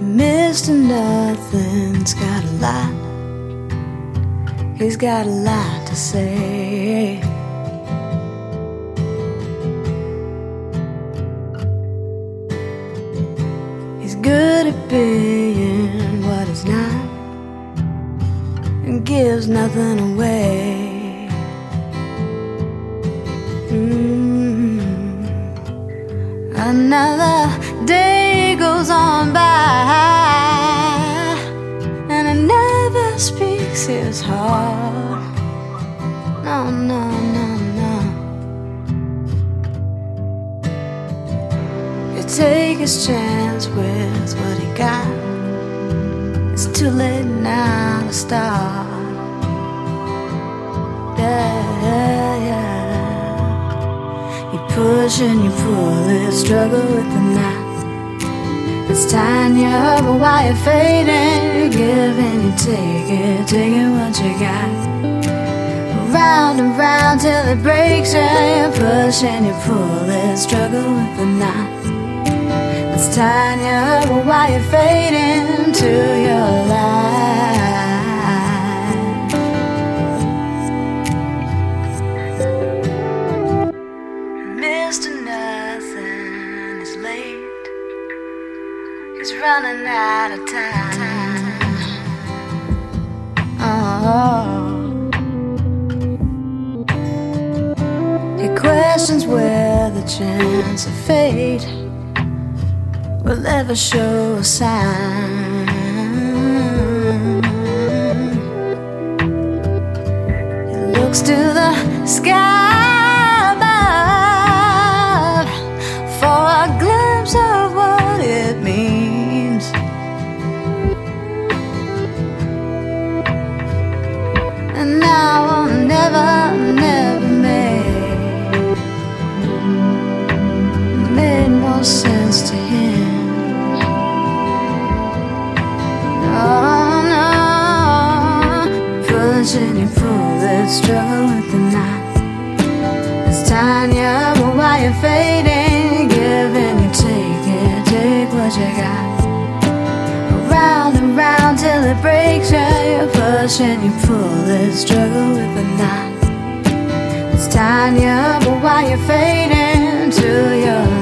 Mr. Nothing's got a lot. He's got a lot to say. He's good at being what he's not, and gives nothing away. Another day goes on by, and he never speaks his heart. No, no, no, no. You take his chance with what he got. It's too late now to start. Yeah, yeah. You push and you pull it, struggle with the knot. It's tying you up while you're fading. You give and you take it, taking what you got. Round and round till it breaks you. You push and you pull it, struggle with the knot. It's tying you up while you're fading to your life. Mr. Nothing is late. He's running out of time. Oh. He questions where the chance of fate will ever show a sign. He looks to the sky above for a glimpse of what it means. And now I'll never made more sense to him. Oh no, push and you pull it, struggle with the knot. It's tying you up while you're fading. Give and you take it, take what you got. Round and round till it breaks you. You push and you pull it, struggle with the knot. It's tying you up while you're fading to your